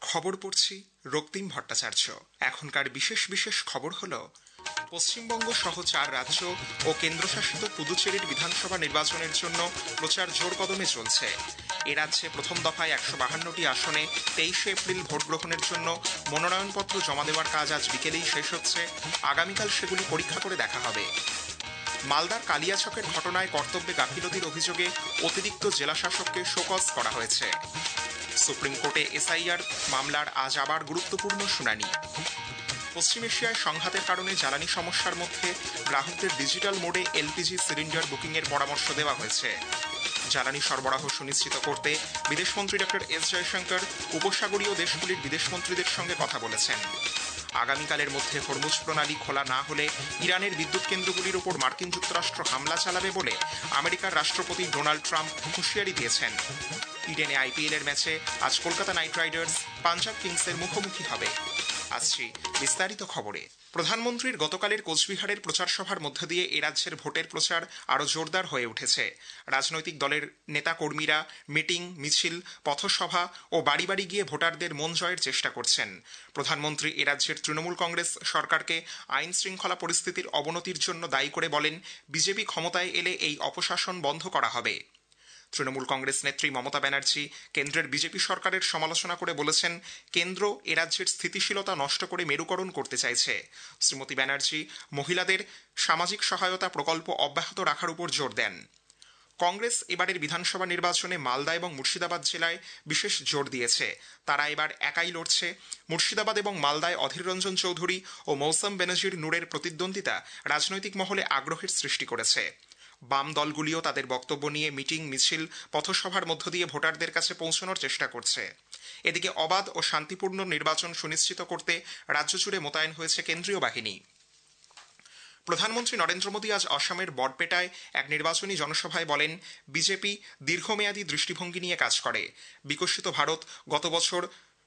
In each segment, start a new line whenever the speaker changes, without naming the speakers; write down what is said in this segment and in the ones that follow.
খবর পড়ছি রক্তিম ভট্টাচার্য। এখনকার বিশেষ বিশেষ খবর হলো, পশ্চিমবঙ্গ সহ 4 রাজ্য ও কেন্দ্রশাসিত পুদুচেরির বিধানসভা নির্বাচনের জন্য প্রচার জোর কদমে চলছে। এ রাজ্যে প্রথম দফায় 152টি আসনে 23 এপ্রিল ভোট গ্রহণের জন্য মনোনয়নপত্র জমা দেওয়ার কাজ আজ বিকেলেই শেষ হচ্ছে। আগামীকাল সেগুলি পরীক্ষা করে দেখা হবে। মালদার কালিয়াচকের ঘটনায় কর্তব্যে গাফিলতির অভিযোগে অতিরিক্ত জেলাশাসককে শোকজ করা হয়েছে। সুপ্রিম কোর্টে এসআইআর মামলার আজ আবার গুরুত্বপূর্ণ শুনানি। পশ্চিম এশিয়ায় সংঘাতের কারণে জ্বালানি সমস্যার মধ্যে গ্রাহকদের ডিজিটাল মোডে এলপিজি সিলিন্ডার বুকিংয়ের পরামর্শ দেওয়া হয়েছে। জ্বালানি সরবরাহ সুনিশ্চিত করতে বিদেশমন্ত্রী ডক্টর এস জয়শঙ্কর উপসাগরীয় দেশগুলির বিদেশমন্ত্রীদের সঙ্গে কথা বলেছেন। আগামীকালের মধ্যে হরমুজ প্রণালী খোলা না হলে ইরানের বিদ্যুৎ কেন্দ্রগুলির উপর মার্কিন যুক্তরাষ্ট্র হামলা চালাবে বলে আমেরিকার রাষ্ট্রপতি ডোনাল্ড ট্রাম্প হুঁশিয়ারি দিয়েছেন। ইডেনে আইপিএলের ম্যাচে আজ কলকাতা নাইট রাইডার্স পাঞ্জাব কিংসের মুখোমুখি হবে। আসছি বিস্তারিত খবরে। প্রধানমন্ত্রীর গতকালের কোচবিহারের প্রচার সভার মধ্য দিয়ে এ রাজ্যের ভোটের প্রচার আরও জোরদার হয়ে উঠেছে। রাজনৈতিক দলের নেতা কর্মীরা মিটিং, মিছিল, পথসভা ও বাড়ি বাড়ি গিয়ে ভোটারদের মন জয়ের চেষ্টা করছেন। প্রধানমন্ত্রী এ রাজ্যের তৃণমূল কংগ্রেস সরকারকে আইন শৃঙ্খলা পরিস্থিতির অবনতির জন্য দায়ী করে বলেন, বিজেপি ক্ষমতায় এলে এই অপশাসন বন্ধ করা হবে। তৃণমূল কংগ্রেস নেত্রী মমতা ব্যানার্জি কেন্দ্রের বিজেপি সরকারের সমালোচনা করে বলেছেন, কেন্দ্র এ রাজ্যের স্থিতিশীলতা নষ্ট করে মেরুকরণ করতে চাইছে। শ্রীমতী ব্যানার্জি মহিলাদের সামাজিক সহায়তা প্রকল্প অব্যাহত রাখার উপর জোর দেন। কংগ্রেস এবারের বিধানসভা নির্বাচনে মালদা এবং মুর্শিদাবাদ জেলায় বিশেষ জোর দিয়েছে। তারা এবার একাই লড়ছে। মুর্শিদাবাদ এবং মালদায় অধীর রঞ্জন চৌধুরী ও মৌসম বেনজির নূরের প্রতিদ্বন্দ্বিতা রাজনৈতিক মহলে আগ্রহের সৃষ্টি করেছে। বাম দলগুলিও তাদের বক্তব্য নিয়ে মিটিং, মিছিল, পথসভার মধ্য দিয়ে ভোটারদের কাছে পৌঁছানোর চেষ্টা করছে। এদিকে অবাধ ও শান্তিপূর্ণ নির্বাচন সুনিশ্চিত করতে রাজ্য জুড়ে মোতায়েন হয়েছে কেন্দ্রীয় বাহিনী। প্রধানমন্ত্রী নরেন্দ্র মোদী আজ আসামের বরপেটায় এক নির্বাচনী জনসভায় বলেন, বিজেপি দীর্ঘমেয়াদী দৃষ্টিভঙ্গি নিয়ে কাজ করে। বিকশিত ভারত গত বছর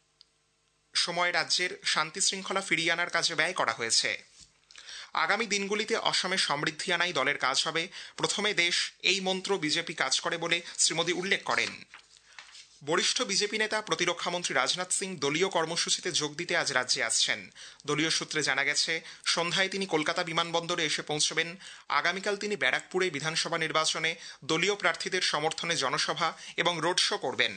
সময় রাজ্যের শান্তি শৃঙ্খলা ফিরিয়ে আনার কাজে ব্যয় করা হয়েছে। আগামী দিনগুলিতে অসমে সমৃদ্ধি আনাই দলের কাজ হবে। প্রথমে দেশ, এই মন্ত্র বিজেপি কাজ করে বলে শ্রী মোদী উল্লেখ করেন। বরিষ্ঠ বিজেপি নেতা প্রতিরক্ষামন্ত্রী রাজনাথ সিং দলীয় কর্মসূচিতে যোগ দিতে আজ রাজ্যে আসছেন। দলীয় সূত্রে জানা গেছে, সন্ধ্যায় তিনি কলকাতা বিমানবন্দরে এসে পৌঁছবেন। আগামীকাল তিনি ব্যারাকপুরে বিধানসভা নির্বাচনে দলীয় প্রার্থীদের সমর্থনে জনসভা এবং রোড শো করবেন।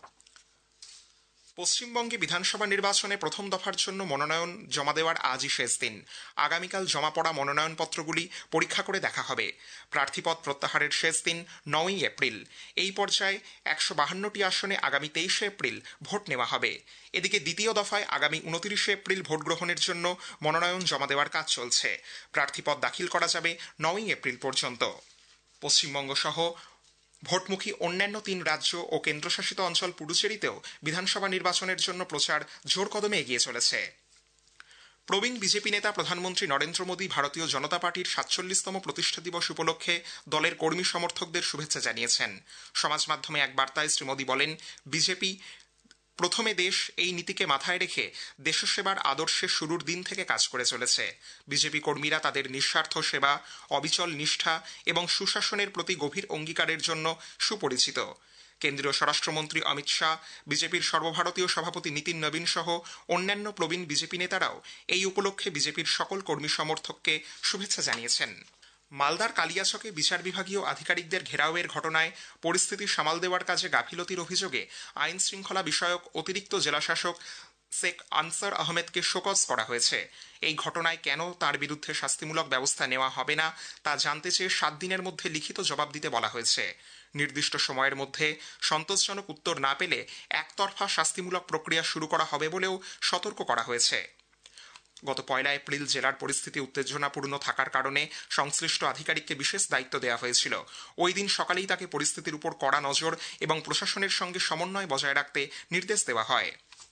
পশ্চিমবঙ্গে বিধানসভা নির্বাচনে প্রথম দফার জন্য মনোনয়ন জমা দেওয়ার আজই শেষ দিন। আগামীকাল জমা পড়া মনোনয়নপত্রগুলি পরীক্ষা করে দেখা হবে। প্রার্থীপদ প্রত্যাহারের শেষ দিন 9ই এপ্রিল। এই পর্যায়ে 152টি আসনে আগামী 23 এপ্রিল ভোট নেওয়া হবে। এদিকে দ্বিতীয় দফায় আগামী 29 এপ্রিল ভোট গ্রহণের জন্য মনোনয়ন জমা দেওয়ার কাজ চলছে। প্রার্থীপদ দাখিল করা যাবে 9ই এপ্রিল পর্যন্ত। পশ্চিমবঙ্গ সহ ভোটমুখী অন্যান্য 3 রাজ্য ও কেন্দ্রশাসিত অঞ্চল পুডুচেরিতেও বিধানসভা নির্বাচনের জন্য প্রচার জোর কদমে এগিয়ে চলেছে। প্রবীণ বিজেপি নেতা প্রধানমন্ত্রী নরেন্দ্র মোদী ভারতীয় জনতা পার্টির 47তম প্রতিষ্ঠা দিবস উপলক্ষে দলের কর্মী সমর্থকদের শুভেচ্ছা জানিয়েছেন। সমাজ মাধ্যমে এক বার্তায় শ্রী মোদী বলেন, বিজেপি প্রথমে দেশ এই নীতিকে মাথায় রেখে দেশসেবার আদর্শে শুরুর দিন থেকে কাজ করে চলেছে। বিজেপি কর্মীরা তাদের নিঃস্বার্থ সেবা, অবিচল নিষ্ঠা এবং সুশাসনের প্রতি গভীর অঙ্গীকারের জন্য সুপরিচিত। কেন্দ্রীয় স্বরাষ্ট্রমন্ত্রী অমিত শাহ, বিজেপির সর্বভারতীয় সভাপতি নীতিন নবীন সহ অন্যান্য প্রবীণ বিজেপি নেতারাও এই উপলক্ষে বিজেপির সকল কর্মী সমর্থককে শুভেচ্ছা জানিয়েছেন। মালদার কালিয়াচকে বিচার বিভাগীয় আধিকারিকদের ঘেরাওয়ের ঘটনায় পরিস্থিতি সামাল দেওয়ার কাজে গাফিলতির অভিযোগে আইন শৃঙ্খলা বিষয়ক অতিরিক্ত জেলাশাসক শেখ আনসার আহমেদকে শোকজ করা হয়েছে। এই ঘটনায় কেন তার বিরুদ্ধে শাস্তিমূলক ব্যবস্থা নেওয়া হবে না তা জানতে চেয়ে 7 দিনের মধ্যে লিখিত জবাব দিতে বলা হয়েছে। নির্দিষ্ট সময়ের মধ্যে সন্তোষজনক উত্তর না পেলে একতরফা শাস্তিমূলক প্রক্রিয়া শুরু করা হবে বলেও সতর্ক করা হয়েছে। গত 1 এপ্রিল জেলার পরিস্থিতি উত্তেজনাপূর্ণ থাকার কারণে সংশ্লিষ্ট আধিকারিককে বিশেষ দায়িত্ব দেওয়া হয়েছিল। ওই দিন সকালেই তাকে পরিস্থিতির উপর কড়া নজর এবং প্রশাসনের সঙ্গে সমন্বয় বজায় রাখতে নির্দেশ দেওয়া হয়।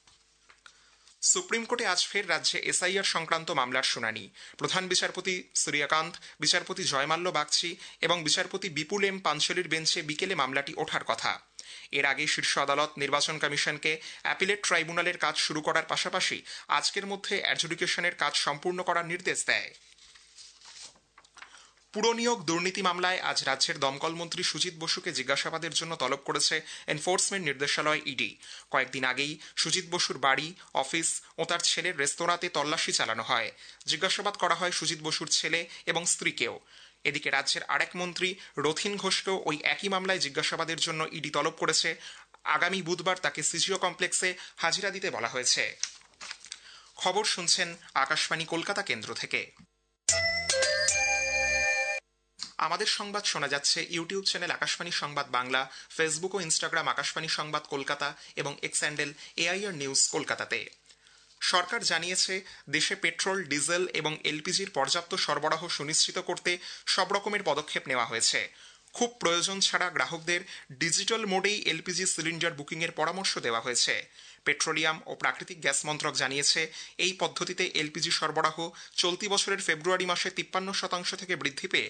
সুপ্রিম কোর্টে আজ ফের রাজ্যে এসআইআর সংক্রান্ত মামলার শুনানি। প্রধান বিচারপতি সূর্যকান্ত, বিচারপতি জয়মাল্য বাগচি এবং বিচারপতি বিপুল এম পাঞ্চলির বেঞ্চে বিকেলে মামলাটি ওঠার কথা। এর আগে শীর্ষ আদালত নির্বাচন কমিশনকে অ্যাপিলেট ট্রাইব্যুনালের কাজ শুরু করার পাশাপাশি আজকের মধ্যে অ্যাডজুডিকেশনের কাজ সম্পূর্ণ করার নির্দেশ দেয়। পুরনিয়োগ দুর্নীতি মামলায় আজ রাজ্যের দমকল মন্ত্রী সুজিত বসুকে জিজ্ঞাসাবাদের জন্য তলব করেছে এনফোর্সমেন্ট নির্দেশালয় ইডি। কয়েকদিন আগেই সুজিত বসুর বাড়ি, অফিস ও তার ছেলের রেস্তোরাঁতে তল্লাশি চালানো হয়। জিজ্ঞাসাবাদ করা হয় সুজিত বসুর ছেলে এবং স্ত্রীকেও। এদিকে রাজ্যের আরেক মন্ত্রী রথীন ঘোষকেও ওই একই মামলায় জিজ্ঞাসাবাদের জন্য ইডি তলব করেছে। আগামী বুধবার তাকে সিজিও কমপ্লেক্সে হাজিরা দিতে বলা হয়েছে। খবর শুনছেন আকাশবাণী কলকাতা কেন্দ্র থেকে। আমাদের সংবাদ শোনা যাচ্ছে ইউটিউব চ্যানেল আকাশবাণী সংবাদ বাংলা, ফেসবুক ও ইনস্টাগ্রাম আকাশবাণী সংবাদ কলকাতা এবং এক্স হ্যান্ডেল এআইআর নিউজ কলকাতাতে। সরকার জানিয়েছে, দেশে পেট্রোল, ডিজেল এবং এলপিজির পর্যাপ্ত সরবরাহ সুনিশ্চিত করতে সব রকমের পদক্ষেপ নেওয়া হয়েছে। খুব প্রয়োজন ছাড়া গ্রাহকদের ডিজিটাল মোডেই এলপিজি সিলিন্ডার বুকিংয়ের পরামর্শ দেওয়া হয়েছে। পেট্রোলিয়াম ও প্রাকৃতিক গ্যাস মন্ত্রক জানিয়েছে, এই পদ্ধতিতে এলপিজি সরবরাহ চলতি বছরের ফেব্রুয়ারি মাসে 53% থেকে বৃদ্ধি পেয়ে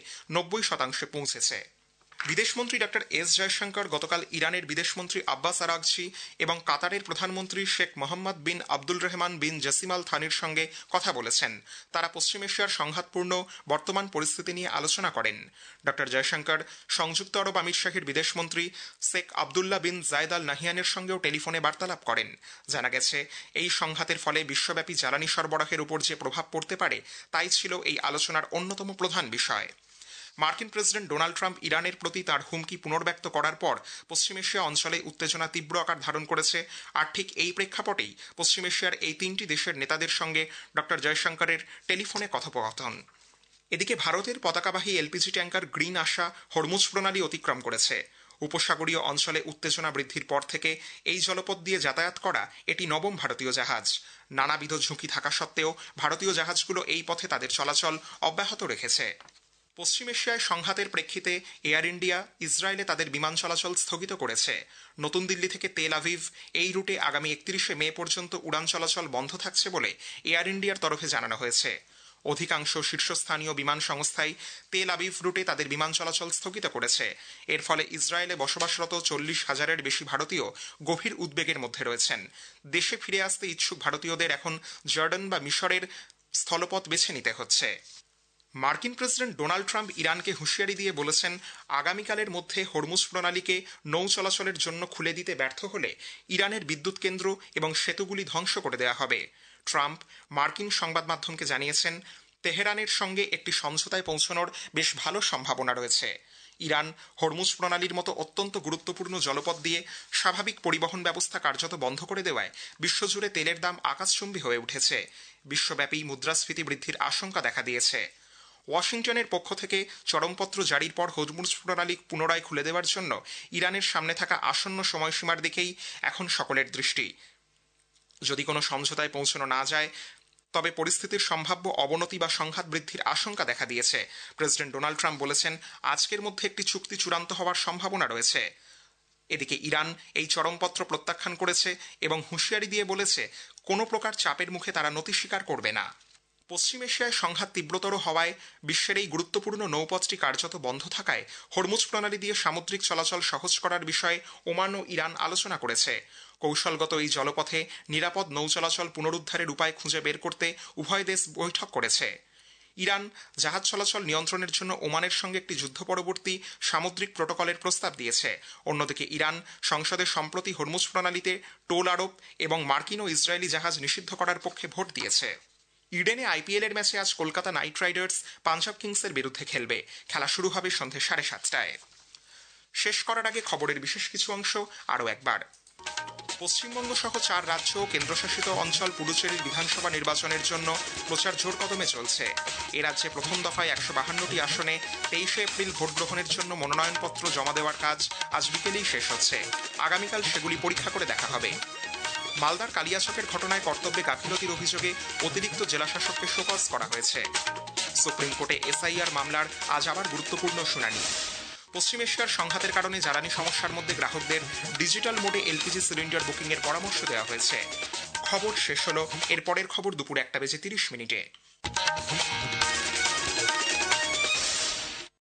90% পৌঁছেছে। বিদেশমন্ত্রী ডক্টর এস জয়শঙ্কর গতকাল ইরানের বিদেশমন্ত্রী আব্বাস আরাগচি এবং কাতারের প্রধানমন্ত্রী শেখ মোহাম্মদ বিন আব্দুল রহমান বিন জসিম আল থানির সঙ্গে কথা বলেছেন। তারা পশ্চিম এশিয়ার সংঘাতপূর্ণ বর্তমান পরিস্থিতি নিয়ে আলোচনা করেন। ডক্টর জয়শঙ্কর সংযুক্ত আরব আমিরশাহীর বিদেশমন্ত্রী শেখ আবদুল্লাহ বিন জায়েদ আল নাহিয়ানের সঙ্গেও টেলিফোনে বার্তালাপ করেন। জানা গেছে, এই সংঘাতের ফলে বিশ্বব্যাপী জ্বালানি সরবরাহের উপর যে প্রভাব পড়তে পারে তাই ছিল এই আলোচনার অন্যতম প্রধান বিষয়। মার্কিন প্রেসিডেন্ট ডোনাল্ড ট্রাম্প ইরানের প্রতি তার হুমকি পুনর্ব্যক্ত করার পর পশ্চিম এশিয়া অঞ্চলে উত্তেজনা তীব্র আকার ধারণ করেছে। আর ঠিক এই প্রেক্ষাপটেই পশ্চিম এশিয়ার এই 3টি দেশের নেতাদের সঙ্গে ডক্টর জয়শঙ্করের টেলিফোনে কথোপকথন। এদিকে ভারতের পতাকাবাহী LPG tanker Green Asha Hormuz প্রণালী অতিক্রম করেছে। উপসাগরীয় অঞ্চলে উত্তেজনা বৃদ্ধির পর থেকে এই জলপথ দিয়ে যাতায়াত করা এটি নবম ভারতীয় জাহাজ। নানাবিধ ঝুঁকি থাকা সত্ত্বেও ভারতীয় জাহাজগুলো এই পথে তাদের চলাচল অব্যাহত রেখেছে। পশ্চিম এশিয়ায় সংঘাতের প্রেক্ষিতে এয়ার ইন্ডিয়া ইসরায়েলে তাদের বিমান চলাচল স্থগিত করেছে। নতুন দিল্লি থেকে তেল আভিভ এই রুটে আগামী 31শে মে পর্যন্ত উড়ান চলাচল বন্ধ থাকছে বলে এয়ার ইন্ডিয়ার তরফে জানানো হয়েছে। অধিকাংশ শীর্ষস্থানীয় বিমান সংস্থাই তেল আভিভ রুটে তাদের বিমান চলাচল স্থগিত করেছে। এর ফলে ইসরায়েলে বসবাসরত 40,000-এর বেশি ভারতীয় গভীর উদ্বেগের মধ্যে রয়েছেন। দেশে ফিরে আসতে ইচ্ছুক ভারতীয়দের এখন জর্ডান বা মিশরের স্থলপথ বেছে নিতে হচ্ছে। মার্কিন প্রেসিডেন্ট ডোনাল্ড ট্রাম্প ইরানকে হুঁশিয়ারি দিয়ে বলেছেন, আগামীকালের মধ্যে হরমুজ প্রণালীকে নৌ চলাচলের জন্য খুলে দিতে ব্যর্থ হলে ইরানের বিদ্যুৎ কেন্দ্র এবং সেতুগুলি ধ্বংস করে দেওয়া হবে। ট্রাম্প মার্কিন সংবাদ মাধ্যমকে জানিয়েছেন, তেহরানের সঙ্গে একটি সমঝোতায় পৌঁছানোর বেশ ভালো সম্ভাবনা রয়েছে। ইরান হরমুজ প্রণালীর মতো অত্যন্ত গুরুত্বপূর্ণ জলপথ দিয়ে স্বাভাবিক পরিবহন ব্যবস্থা কার্যত বন্ধ করে দেওয়ায় বিশ্বজুড়ে তেলের দাম আকাশচুম্বী হয়ে উঠেছে। বিশ্বব্যাপী মুদ্রাস্ফীতি বৃদ্ধির আশঙ্কা দেখা দিয়েছে। ওয়াশিংটনের পক্ষ থেকে চরমপত্র জারির পর হরমুজ প্রণালী পুনরায় খুলে দেওয়ার জন্য ইরানের সামনে থাকা আসন্ন সময়সীমার দিকেই এখন সকলের দৃষ্টি। যদি কোনো সমঝোতায় পৌঁছানো না যায় তবে পরিস্থিতির সম্ভাব্য অবনতি বা সংঘাত বৃদ্ধির আশঙ্কা দেখা দিয়েছে। প্রেসিডেন্ট ডোনাল্ড ট্রাম্প বলেছেন, আজকের মধ্যে একটি চুক্তি চূড়ান্ত হওয়ার সম্ভাবনা রয়েছে। এদিকে ইরান এই চরমপত্র প্রত্যাখ্যান করেছে এবং হুঁশিয়ারি দিয়ে বলেছে, কোনো প্রকার চাপের মুখে তারা নতি স্বীকার করবে না। পশ্চিম এশিয়ায় সংঘাত তীব্রতর হওয়ায় বিশ্বের এই গুরুত্বপূর্ণ নৌপথটি কার্যত বন্ধ থাকায় হরমুজ প্রণালী দিয়ে সামুদ্রিক চলাচল সহজ করার বিষয়ে ওমান ও ইরান আলোচনা করেছে। কৌশলগত এই জলপথে নিরাপদ নৌ চলাচল পুনরুদ্ধারের উপায় খুঁজে বের করতে উভয় দেশ বৈঠক করেছে। ইরান জাহাজ চলাচল নিয়ন্ত্রণের জন্য ওমানের সঙ্গে একটি যুদ্ধ পরবর্তী সামুদ্রিক প্রোটোকলের প্রস্তাব দিয়েছে। অন্যদিকে ইরান সংসদে সম্প্রতি হরমুজ প্রণালীতে টোল আরোপ এবং মার্কিন ও ইসরায়েলি জাহাজ নিষিদ্ধ করার পক্ষে ভোট দিয়েছে। ইডেনে আইপিএলের ম্যাচে আজ কলকাতা নাইট রাইডার্স পাঞ্জাব কিংসের বিরুদ্ধে খেলবে। খেলা শুরু হবে সন্ধ্যে 7:30টায়। শেষ করার আগে খবরের বিশেষ কিছু অংশ আরও একবার। পশ্চিমবঙ্গ সহ 4 রাজ্য ও কেন্দ্রশাসিত অঞ্চল পুডুচেরির বিধানসভা নির্বাচনের জন্য প্রচার জোর কদমে চলছে। এ রাজ্যে প্রথম দফায় 152টি আসনে 23শে এপ্রিল ভোট গ্রহণের জন্য মনোনয়নপত্র জমা দেওয়ার কাজ আজ বিকেলেই শেষ হচ্ছে। আগামীকাল সেগুলি পরীক্ষা করে দেখা হবে। মালদার কালিয়াচকের ঘটনায় কর্তব্যে গাফিলতির অভিযোগে অতিরিক্ত জেলাশাসককে শোকজ করা হয়েছে। সুপ্রিম কোর্টে এসআইআর মামলার আজ আবার গুরুত্বপূর্ণ শুনানি। পশ্চিম এশিয়ার সংঘাতের কারণে জ্বালানি সমস্যার মধ্যে গ্রাহকদের ডিজিটাল মোডে এলপিজি সিলিন্ডার বুকিংয়ের পরামর্শ দেওয়া হয়েছে। খবর শেষ হলো। এর পরের খবর দুপুর 1:30 মিনিটে।